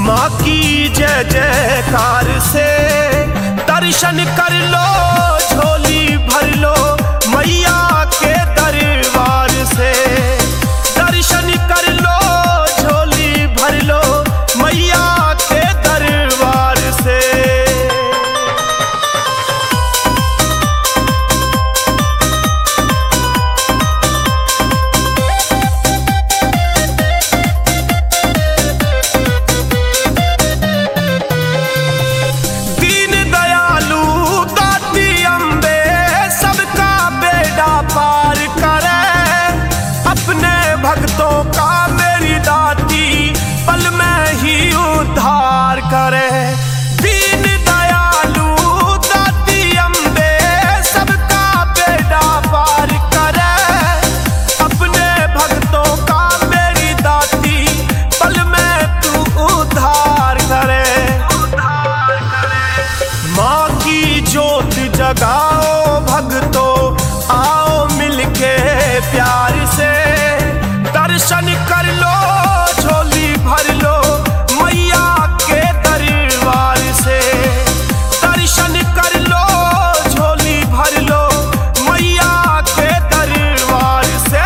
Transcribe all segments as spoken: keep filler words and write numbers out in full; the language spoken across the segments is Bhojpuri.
माँ की जय जयकार से दर्शन कर लो, झोली भर लो मैया के दरबार से। दर्शन कर लो, झोली भर लो मैया के दरबार से। भक्तों का मेरी दाती पल में ही उद्धार करे। दीन दयालु दाती अम्बे सबका बेड़ा पार करे। अपने भक्तों का मेरी दाती पल में तू उद्धार करे। माँ की ज्योत जगाओ भक्तों, आओ मिलके प्यार से। दर्शन कर लो, झोली भर लो मैया के दरबार से। दर्शन कर लो, झोली भर लो मैया के दरबार से।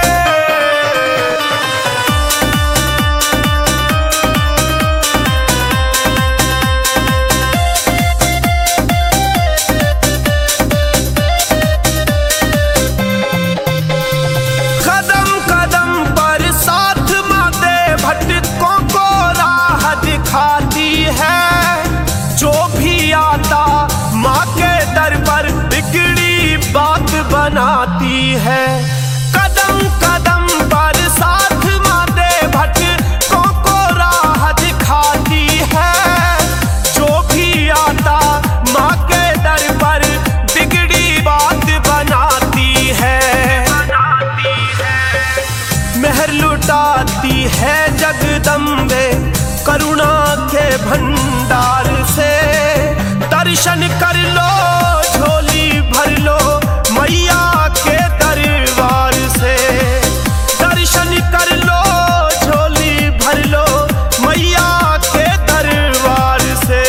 दिखाती है जो भी आता माँ के दर पर बिगड़ी बात बनाती है। कदम कदम पर साथ माँ दे भटकों को राह दिखाती है। जो भी आता माँ के दर पर बिगड़ी बात बनाती है। मेहर लुटाती है जगदम्बे करुणा के भंडार से। दर्शन कर लो, झोली भर लो मैया के दरबार से। दर्शन कर लो, झोली भर लो मैया के दरबार से।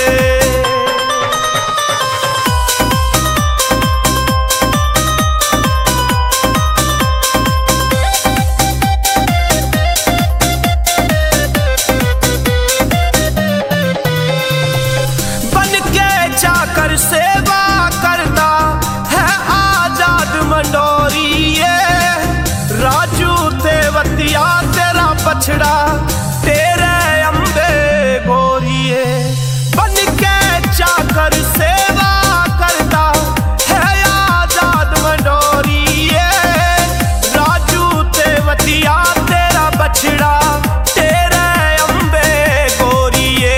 कर सेवा करता है आजाद मंडोरी ये। राजू तेवतिया तेरा बछड़ा तेरे अम्बे गोरिए। बन के चाकर सेवा करता है आजाद मंडोरी ये। राजू तेवतिया तेरा बछड़ा तेरे अम्बे गोरिए।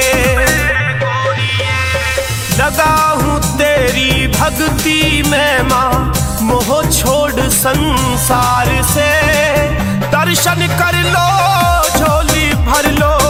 लगा हूँ तेरी भक्ति में माँ, मोह छोड़ संसार से। दर्शन कर लो, झोली भर लो